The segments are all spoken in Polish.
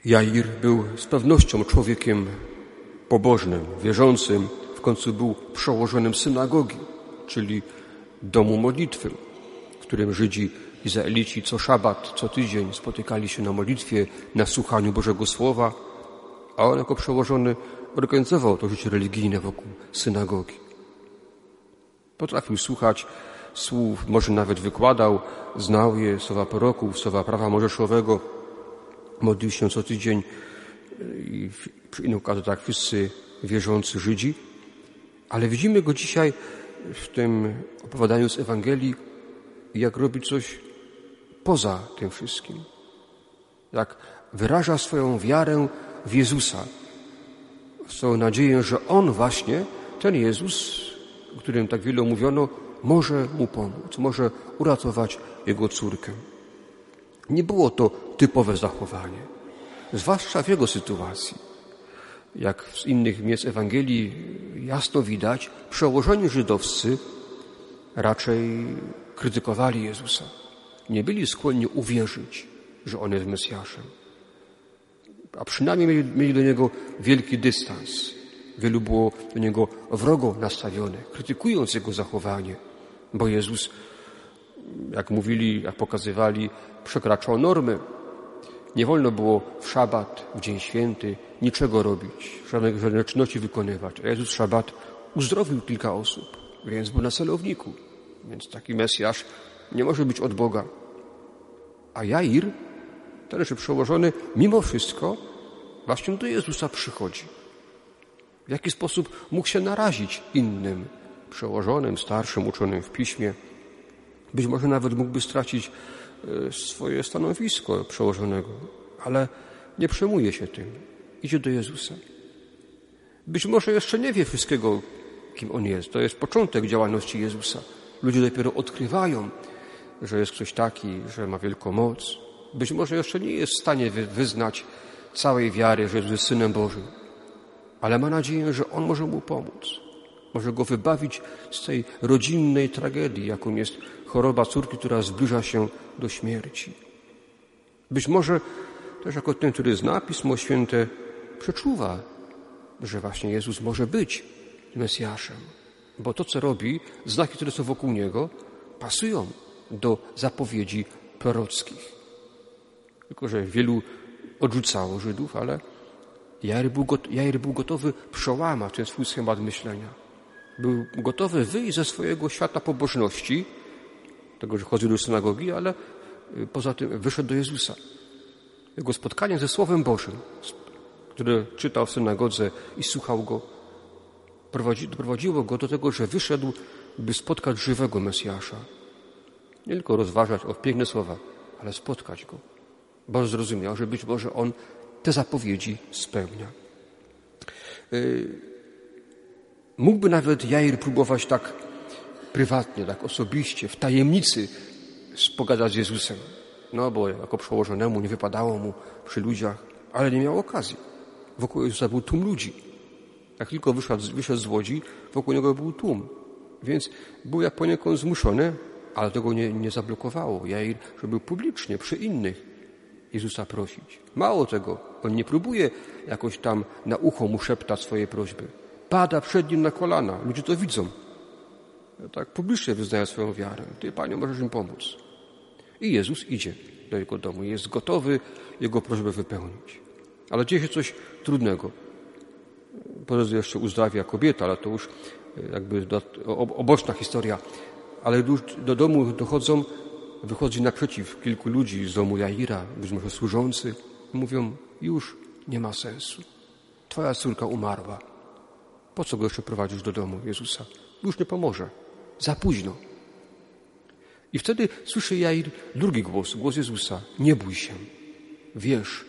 Jair był z pewnością człowiekiem pobożnym, wierzącym. W końcu był przełożonym synagogi, czyli domu modlitwy, w którym Żydzi, Izraelici co szabat, co tydzień spotykali się na modlitwie, na słuchaniu Bożego Słowa, a on jako przełożony organizował to życie religijne wokół synagogi. Potrafił słuchać słów, może nawet wykładał, znał je, słowa proroków, słowa prawa mojżeszowego, modlił się co tydzień i przy innych okazjach tak wszyscy wierzący Żydzi. Ale widzimy go dzisiaj w tym opowiadaniu z Ewangelii, jak robi coś poza tym wszystkim. Jak wyraża swoją wiarę w Jezusa, swoją nadzieję, że On właśnie, ten Jezus, o którym tak wiele mówiono, może mu pomóc, może uratować jego córkę. Nie było to typowe zachowanie, zwłaszcza w jego sytuacji. Jak z innych miejsc Ewangelii jasno widać, przełożeni żydowscy raczej krytykowali Jezusa. Nie byli skłonni uwierzyć, że On jest Mesjaszem. A przynajmniej mieli do Niego wielki dystans. Wielu było do Niego wrogo nastawionych, krytykując Jego zachowanie, bo Jezus, jak mówili, jak pokazywali, przekraczał normy. Nie wolno było w szabat, w dzień święty niczego robić, żadnej czynności wykonywać. A Jezus w szabat uzdrowił kilka osób, więc był na celowniku. Więc taki Mesjasz nie może być od Boga. A Jair, ten przełożony, mimo wszystko właśnie do Jezusa przychodzi. W jaki sposób mógł się narazić innym przełożonym, starszym, uczonym w piśmie. Być może nawet mógłby stracić swoje stanowisko przełożonego, ale nie przejmuje się tym. Idzie do Jezusa. Być może jeszcze nie wie wszystkiego, kim On jest. To jest początek działalności Jezusa. Ludzie dopiero odkrywają, że jest ktoś taki, że ma wielką moc. Być może jeszcze nie jest w stanie wyznać całej wiary, że Jezus jest Synem Bożym. Ale ma nadzieję, że On może mu pomóc. Może go wybawić z tej rodzinnej tragedii, jaką jest choroba córki, która zbliża się do śmierci. Być może też jako ten, który zna Pismo Święte, przeczuwa, że właśnie Jezus może być Mesjaszem. Bo to, co robi, znaki, które są wokół Niego, pasują do zapowiedzi prorockich. Tylko że wielu odrzucało Żydów, ale Jair był gotowy przełamać ten swój schemat myślenia. Był gotowy wyjść ze swojego świata pobożności, tego, że chodził do synagogi, ale poza tym wyszedł do Jezusa. Jego spotkanie ze Słowem Bożym, które czytał w synagodze i słuchał go, doprowadziło go do tego, że wyszedł, by spotkać żywego Mesjasza. Nie tylko rozważać o piękne słowa, ale spotkać go. Bo zrozumiał, że być może on te zapowiedzi spełnia. Mógłby nawet Jair próbować tak prywatnie, tak osobiście, w tajemnicy pogadać z Jezusem. No bo jako przełożonemu nie wypadało mu przy ludziach, ale nie miał okazji. Wokół Jezusa był tłum ludzi. Jak tylko wyszedł z łodzi, wokół niego był tłum. Więc był jak poniekąd zmuszony, ale tego nie zablokowało Jair, żeby publicznie przy innych Jezusa prosić. Mało tego, on nie próbuje jakoś tam na ucho mu szeptać swoje prośby. Pada przed nim na kolana. Ludzie to widzą. Tak publicznie wyznaje swoją wiarę. Ty, Panie, możesz im pomóc. I Jezus idzie do jego domu. Jest gotowy jego prośbę wypełnić. Ale dzieje się coś trudnego. Po drodze jeszcze uzdrawia kobieta, ale to już jakby oboczna historia. Ale już do domu wychodzi naprzeciw kilku ludzi z domu Jaira, być może służący. Mówią, już nie ma sensu. Twoja córka umarła. Po co go jeszcze prowadzisz do domu Jezusa? Już nie pomoże. Za późno. I wtedy słyszy Jair drugi głos Jezusa. Nie bój się. Wierz.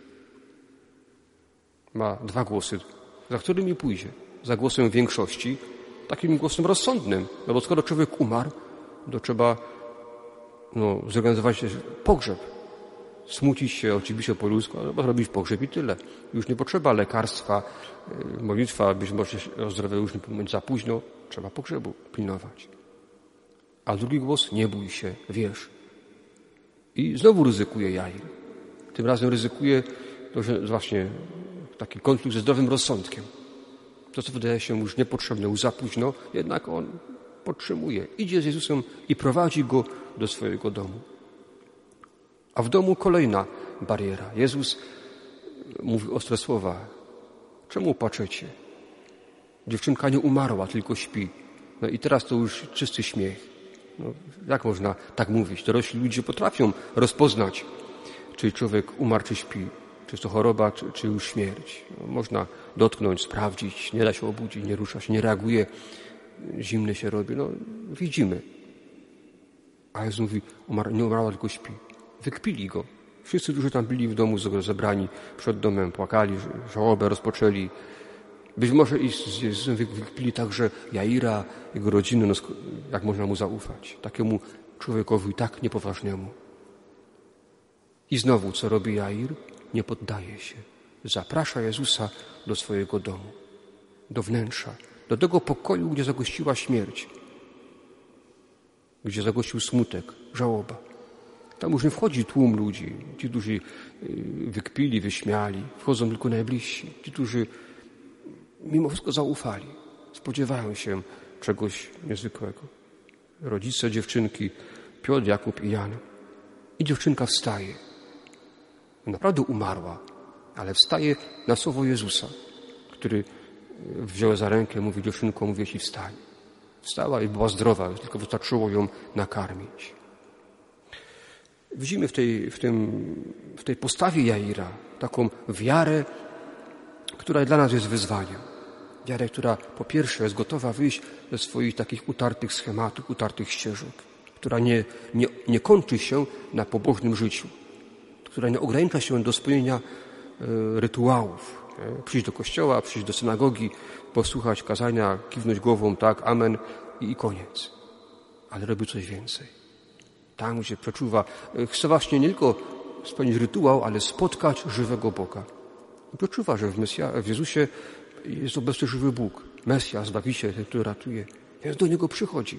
Ma dwa głosy, za którymi pójdzie. Za głosem większości, takim głosem rozsądnym. No bo skoro człowiek umarł, to trzeba zorganizować pogrzeb. Smucić się oczywiście po ludzku, ale zrobić pogrzeb i tyle. Już nie potrzeba lekarstwa, modlitwa, być może ozdrowia już nie będzie za późno. Trzeba pogrzebu pilnować. A drugi głos, nie bój się, wierz. I znowu ryzykuje Jair. Tym razem ryzykuje to że właśnie taki konflikt ze zdrowym rozsądkiem. To, co wydaje się już niepotrzebne, już za późno, jednak on podtrzymuje. Idzie z Jezusem i prowadzi go do swojego domu. A w domu kolejna bariera. Jezus mówi ostre słowa. Czemu płaczecie? Dziewczynka nie umarła, tylko śpi. No i teraz to już czysty śmiech. No, jak można tak mówić? Dorośli ludzie potrafią rozpoznać, czy człowiek umarł, czy śpi. Czy to choroba, czy już śmierć. No, można dotknąć, sprawdzić, nie da się obudzić, nie rusza się, nie reaguje, zimny się robi. No, widzimy. A Jezus mówi, nie umarła, tylko śpi. Wykpili go. Wszyscy, którzy tam byli w domu zebrani przed domem, płakali, żałobę rozpoczęli. Być może i z Jezusem wykpili także Jaira, jego rodziny, no, jak można mu zaufać. Takiemu człowiekowi tak niepoważnemu. I znowu, co robi Jair? Nie poddaje się. Zaprasza Jezusa do swojego domu, do wnętrza, do tego pokoju, gdzie zagościła śmierć, gdzie zagościł smutek, żałoba. Tam już nie wchodzi tłum ludzi, ci, którzy wykpili, wyśmiali, wchodzą tylko najbliżsi, ci, którzy mimo wszystko zaufali, spodziewają się czegoś niezwykłego. Rodzice dziewczynki, Piotr, Jakub i Jan. I dziewczynka wstaje. Naprawdę umarła, ale wstaje na słowo Jezusa, który wziął za rękę, mówi, dziewczynko, mówię ci, wstań. Wstała i była zdrowa, tylko wystarczyło ją nakarmić. Widzimy w tej postawie Jaira taką wiarę, która dla nas jest wyzwaniem. Wiarę, która po pierwsze jest gotowa wyjść ze swoich takich utartych schematów, utartych ścieżek, która nie kończy się na pobożnym życiu, która nie ogranicza się do spełnienia rytuałów. Przyjść do kościoła, przyjść do synagogi, posłuchać kazania, kiwnąć głową, tak, amen i koniec. Ale robi coś więcej. Tam, gdzie przeczuwa, chce właśnie nie tylko spełnić rytuał, ale spotkać żywego Boga. I przeczuwa, że w Jezusie jest obecny żywy Bóg, Mesjasz, Zbawiciel, ten, który ratuje. Więc do Niego przychodzi.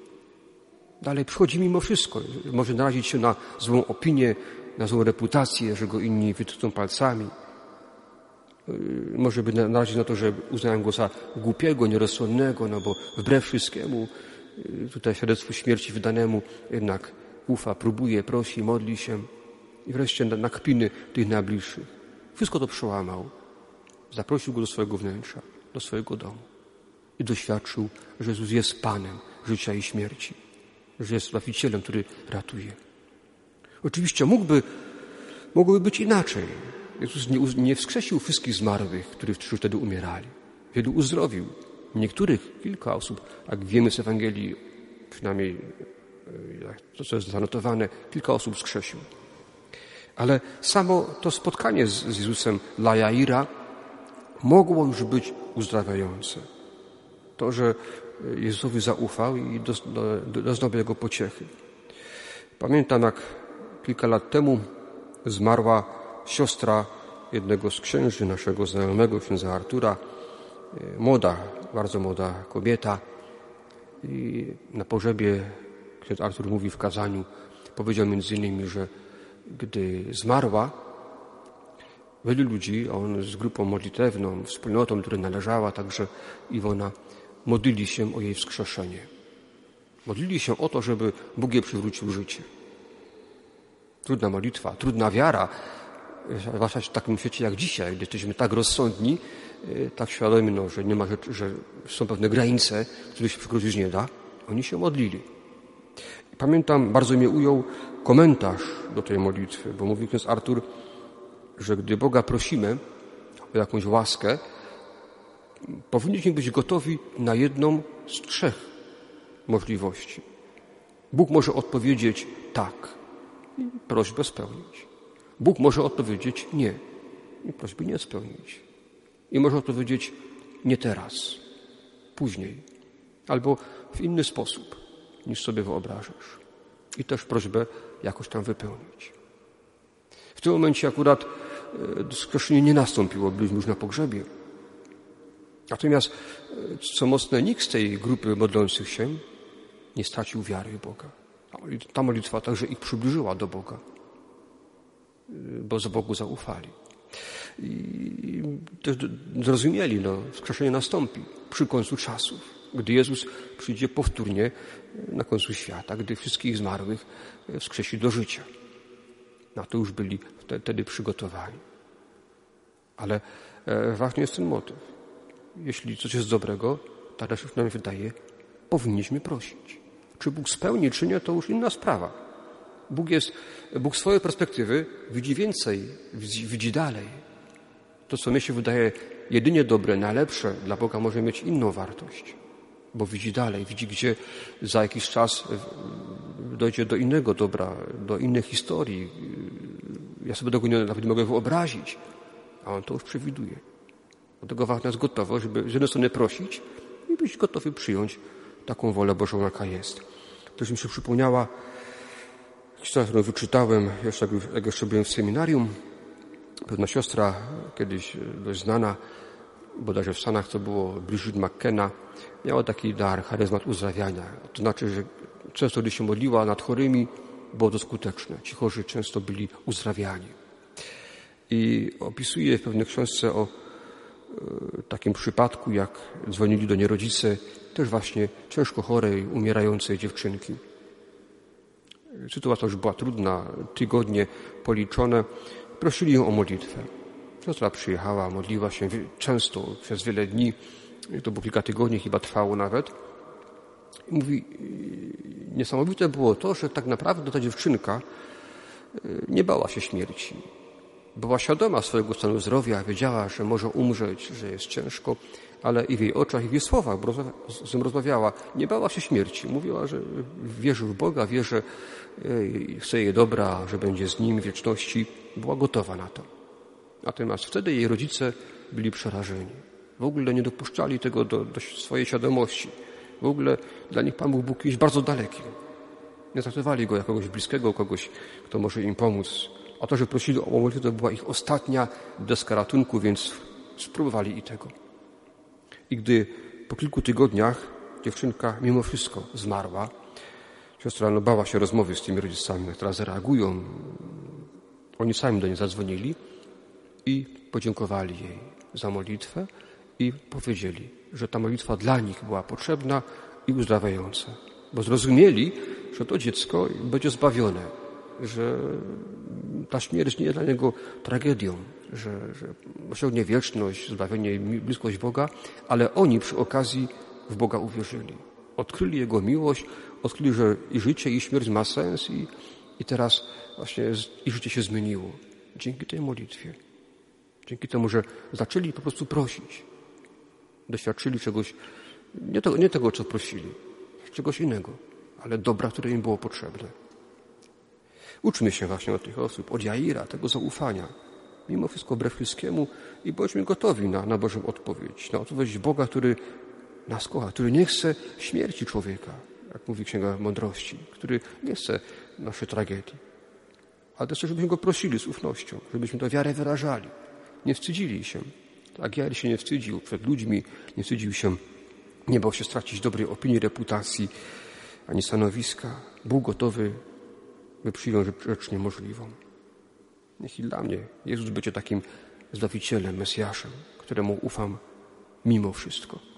Dalej przychodzi mimo wszystko. Może narazić się na złą opinię, na złą reputację, że go inni wytyczą palcami. Może by narazić na to, że uznają go za głupiego, nierozsądnego, no bo wbrew wszystkiemu, tutaj świadectwu śmierci wydanemu, jednak ufa, próbuje, prosi, modli się i wreszcie na kpiny tych najbliższych. Wszystko to przełamał. Zaprosił go do swojego wnętrza, do swojego domu i doświadczył, że Jezus jest Panem życia i śmierci, że jest Zbawicielem, który ratuje. Oczywiście mogłoby być inaczej. Jezus nie wskrzesił wszystkich zmarłych, którzy wtedy umierali. Wielu uzdrowił. Niektórych, kilka osób, jak wiemy z Ewangelii, przynajmniej to, co jest zanotowane, kilka osób wskrzesił. Ale samo to spotkanie z Jezusem dla Jaira mogło już być uzdrawiające. To, że Jezusowi zaufał i doznał jego pociechy. Pamiętam, jak kilka lat temu zmarła siostra jednego z księży, naszego znajomego, księdza Artura. Młoda, bardzo młoda kobieta. I na pogrzebie ksiądz Artur mówi w kazaniu, powiedział między innymi, że gdy zmarła, wielu ludzi, on z grupą modlitewną, wspólnotą, której należała, także Iwona, modlili się o jej wskrzeszenie. Modlili się o to, żeby Bóg jej przywrócił życie. Trudna modlitwa, trudna wiara, zwłaszcza w takim świecie jak dzisiaj, gdy jesteśmy tak rozsądni, tak świadomi, że nie ma rzeczy, że są pewne granice, których się przekroczyć nie da. Oni się modlili. Pamiętam, bardzo mnie ujął komentarz do tej modlitwy, bo mówił ksiądz Artur, że gdy Boga prosimy o jakąś łaskę, powinniśmy być gotowi na jedną z 3 możliwości. Bóg może odpowiedzieć tak i prośbę spełnić. Bóg może odpowiedzieć nie i prośby nie spełnić. I może odpowiedzieć nie teraz, później, albo w inny sposób, niż sobie wyobrażasz. I też prośbę jakoś tam wypełnić. W tym momencie akurat wskrzeszenie nie nastąpiło, byliśmy już na pogrzebie. Natomiast, co mocne, nikt z tej grupy modlących się nie stracił wiary w Boga. Ta modlitwa także ich przybliżyła do Boga, bo za Bogu zaufali. I też zrozumieli, wskrzeszenie nastąpi przy końcu czasów, gdy Jezus przyjdzie powtórnie na końcu świata, gdy wszystkich zmarłych wskrzesi do życia. Na to już byli wtedy przygotowani. Ale ważny jest ten motyw. Jeśli coś jest dobrego, tak się nam wydaje, powinniśmy prosić. Czy Bóg spełni, czy nie, to już inna sprawa. Bóg z swojej perspektywy widzi więcej, widzi dalej. To, co mi się wydaje jedynie dobre, najlepsze, dla Boga może mieć inną wartość. Bo widzi dalej, widzi, gdzie za jakiś czas dojdzie do innego dobra, do innej historii. Ja sobie tego nawet nie mogę wyobrazić, a On to już przewiduje. Dlatego ważna jest gotowość, żeby z jednej strony prosić i być gotowy przyjąć taką wolę Bożą, jaka jest. Też mi się przypomniała historia, którą wyczytałem, jak jeszcze byłem w seminarium. Pewna siostra, kiedyś dość znana, bodajże w Stanach to było Bridget McKenna, miała taki dar, charyzmat uzdrawiania. To znaczy, że często, gdy się modliła nad chorymi, było to skuteczne. Ci chorzy często byli uzdrawiani. I opisuje w pewnej książce o takim przypadku, jak dzwonili do niej rodzice, też właśnie ciężko chorej, umierającej dziewczynki. Sytuacja już była trudna, tygodnie policzone. Prosili ją o modlitwę. Siostra przyjechała, modliła się często, przez wiele dni. To było kilka tygodni, chyba trwało nawet. I mówi, niesamowite było to, że tak naprawdę ta dziewczynka nie bała się śmierci. Była świadoma swojego stanu zdrowia, wiedziała, że może umrzeć, że jest ciężko, ale i w jej oczach, i w jej słowach, bo z nim rozmawiała, nie bała się śmierci. Mówiła, że wierzy w Boga, wie, że chce jej dobra, że będzie z Nim w wieczności. Była gotowa na to. Natomiast wtedy jej rodzice byli przerażeni. W ogóle nie dopuszczali tego do swojej świadomości. W ogóle dla nich Pan Bóg był kimś bardzo dalekim. Nie traktowali Go jako kogoś bliskiego, kogoś, kto może im pomóc. A to, że prosili o modlitwę, to była ich ostatnia deska ratunku, więc spróbowali i tego. I gdy po kilku tygodniach dziewczynka mimo wszystko zmarła, siostra bała się rozmowy z tymi rodzicami, jak teraz zareagują. Oni sami do niej zadzwonili i podziękowali jej za modlitwę i powiedzieli, że ta modlitwa dla nich była potrzebna i uzdrawiająca. Bo zrozumieli, że to dziecko będzie zbawione, że ta śmierć nie jest dla niego tragedią, że osiągnie wieczność, zbawienie i bliskość Boga, ale oni przy okazji w Boga uwierzyli. Odkryli Jego miłość, odkryli, że i życie, i śmierć ma sens i teraz właśnie ich życie się zmieniło. Dzięki tej modlitwie. Dzięki temu, że zaczęli po prostu prosić. Doświadczyli czegoś, nie tego, co prosili, czegoś innego, ale dobra, które im było potrzebne. Uczmy się właśnie od tych osób, od Jaira, tego zaufania. Mimo wszystko wbrew wszystkiemu i bądźmy gotowi na Bożą odpowiedź. Na odpowiedź Boga, który nas kocha, który nie chce śmierci człowieka, jak mówi Księga Mądrości, który nie chce naszej tragedii. Ale też, żebyśmy Go prosili z ufnością, żebyśmy tę wiarę wyrażali. Nie wstydzili się. Tak Jair się nie wstydził przed ludźmi, nie wstydził się, nie bał się stracić dobrej opinii, reputacji, ani stanowiska. Był gotowy, by przyjąć rzecz niemożliwą. Niech i dla mnie Jezus będzie takim Zbawicielem, Mesjaszem, któremu ufam mimo wszystko.